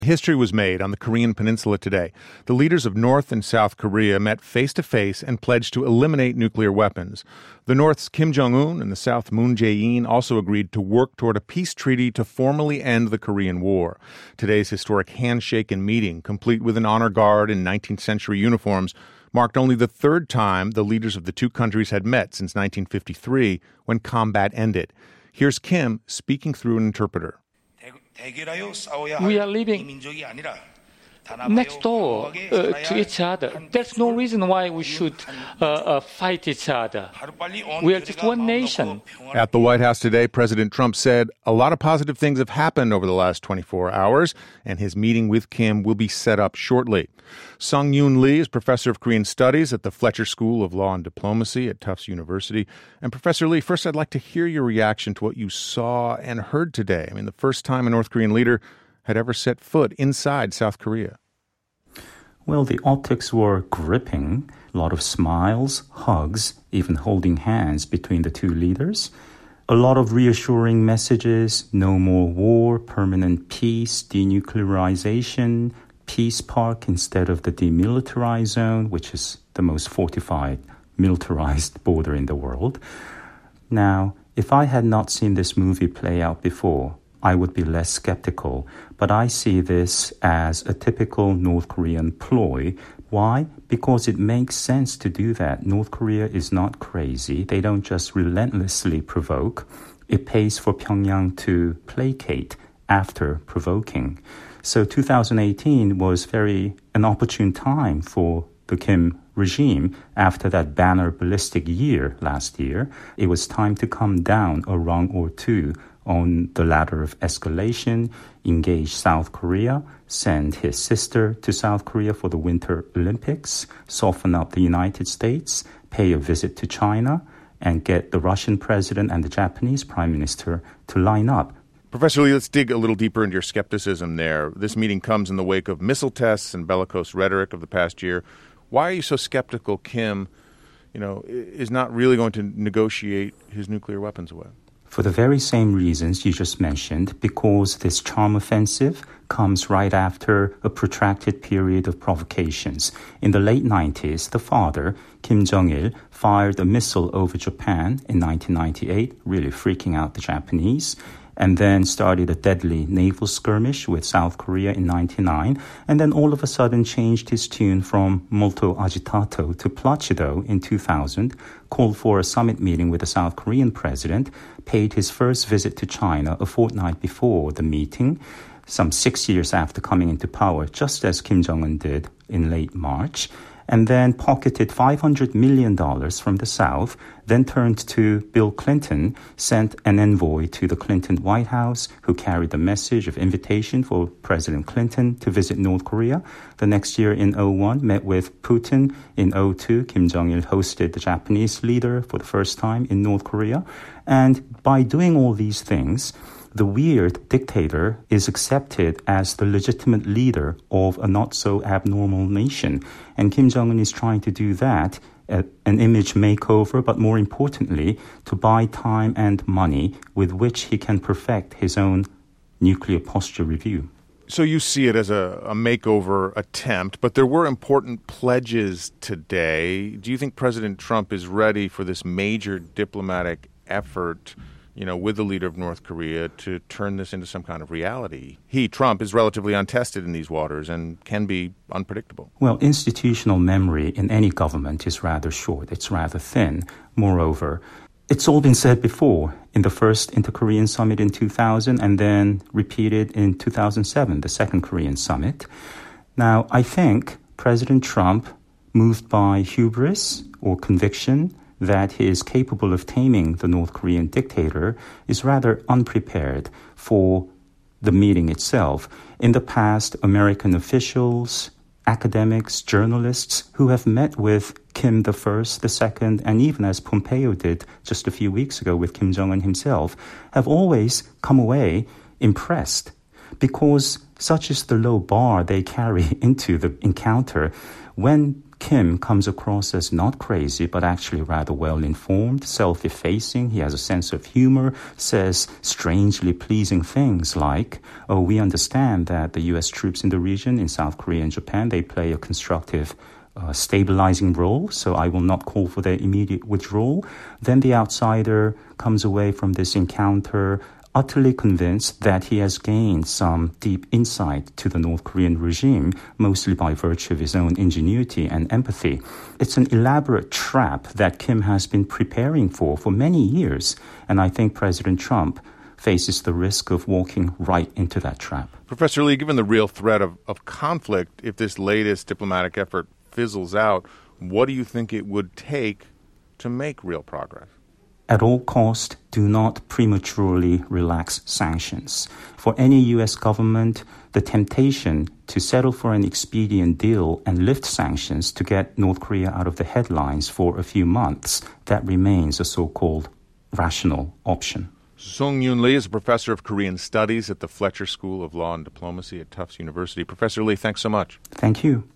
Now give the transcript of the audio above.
History was made on the Korean Peninsula today. The leaders of North and South Korea met face-to-face and pledged to eliminate nuclear weapons. The North's Kim Jong-un and the South Moon Jae-in also agreed to work toward a peace treaty to formally end the Korean War. Today's historic handshake and meeting, complete with an honor guard in 19th century uniforms, marked only the third time the leaders of the two countries had met since 1953, when combat ended. Here's Kim speaking through an interpreter. We are living next door to each other. There's no reason why we should fight each other. We are just one nation. At the White House today, President Trump said a lot of positive things have happened over the last 24 hours, and his meeting with Kim will be set up shortly. Sung-Yoon Lee is professor of Korean Studies at the Fletcher School of Law and Diplomacy at Tufts University. And Professor Lee, first I'd like to hear your reaction to what you saw and heard today. I mean, the first time a North Korean leader had ever set foot inside South Korea. Well, the optics were gripping. A lot of smiles, hugs, even holding hands between the two leaders. A lot of reassuring messages: no more war, permanent peace, denuclearization, peace park instead of the demilitarized zone, which is the most fortified, militarized border in the world. Now, if I had not seen this movie play out before, I would be less skeptical, but I see this as a typical North Korean ploy. Why? Because it makes sense to do that. North Korea is not crazy. They don't just relentlessly provoke. It pays for Pyongyang to placate after provoking. So 2018 was an opportune time for the Kim regime. After that banner ballistic year last year, it was time to come down a rung or two on the ladder of escalation, engage South Korea, send his sister to South Korea for the Winter Olympics, soften up the United States, pay a visit to China, and get the Russian president and the Japanese prime minister to line up. Professor Lee, let's dig a little deeper into your skepticism there. This meeting comes in the wake of missile tests and bellicose rhetoric of the past year. Why are you so skeptical Kim, is not really going to negotiate his nuclear weapons away? For the very same reasons you just mentioned, because this charm offensive comes right after a protracted period of provocations. In the late 90s, the father, Kim Jong-il, fired a missile over Japan in 1998, really freaking out the Japanese, and then started a deadly naval skirmish with South Korea in 1999, and then all of a sudden changed his tune from molto agitato to placido in 2000, called for a summit meeting with the South Korean president, paid his first visit to China a fortnight before the meeting, some 6 years after coming into power, just as Kim Jong-un did in late March, and then pocketed $500 million from the South, then turned to Bill Clinton, sent an envoy to the Clinton White House who carried the message of invitation for President Clinton to visit North Korea. The next year in 2001, met with Putin. In 2002, Kim Jong-il hosted the Japanese leader for the first time in North Korea. And by doing all these things, the weird dictator is accepted as the legitimate leader of a not-so-abnormal nation. And Kim Jong-un is trying to do that, an image makeover, but more importantly, to buy time and money with which he can perfect his own nuclear posture review. So you see it as a makeover attempt, but there were important pledges today. Do you think President Trump is ready for this major diplomatic effort, with the leader of North Korea to turn this into some kind of reality? Trump, is relatively untested in these waters and can be unpredictable. Well, institutional memory in any government is rather short. It's rather thin. Moreover, it's all been said before in the first Inter-Korean Summit in 2000 and then repeated in 2007, the second Korean Summit. Now, I think President Trump, moved by hubris or conviction that he is capable of taming the North Korean dictator, is rather unprepared for the meeting itself. In the past, American officials, academics, journalists who have met with Kim the First, the Second, and even as Pompeo did just a few weeks ago with Kim Jong-un himself, have always come away impressed because such is the low bar they carry into the encounter. When Kim comes across as not crazy, but actually rather well-informed, self-effacing. He has a sense of humor, says strangely pleasing things like, we understand that the U.S. troops in the region, in South Korea and Japan, they play a constructive stabilizing role, so I will not call for their immediate withdrawal. Then the outsider comes away from this encounter utterly convinced that he has gained some deep insight to the North Korean regime, mostly by virtue of his own ingenuity and empathy. It's an elaborate trap that Kim has been preparing for many years, and I think President Trump faces the risk of walking right into that trap. Professor Lee, given the real threat of conflict, if this latest diplomatic effort fizzles out, what do you think it would take to make real progress? At all costs, do not prematurely relax sanctions. For any U.S. government, the temptation to settle for an expedient deal and lift sanctions to get North Korea out of the headlines for a few months, that remains a so-called rational option. Sung-Yoon Lee is a professor of Korean Studies at the Fletcher School of Law and Diplomacy at Tufts University. Professor Lee, thanks so much. Thank you.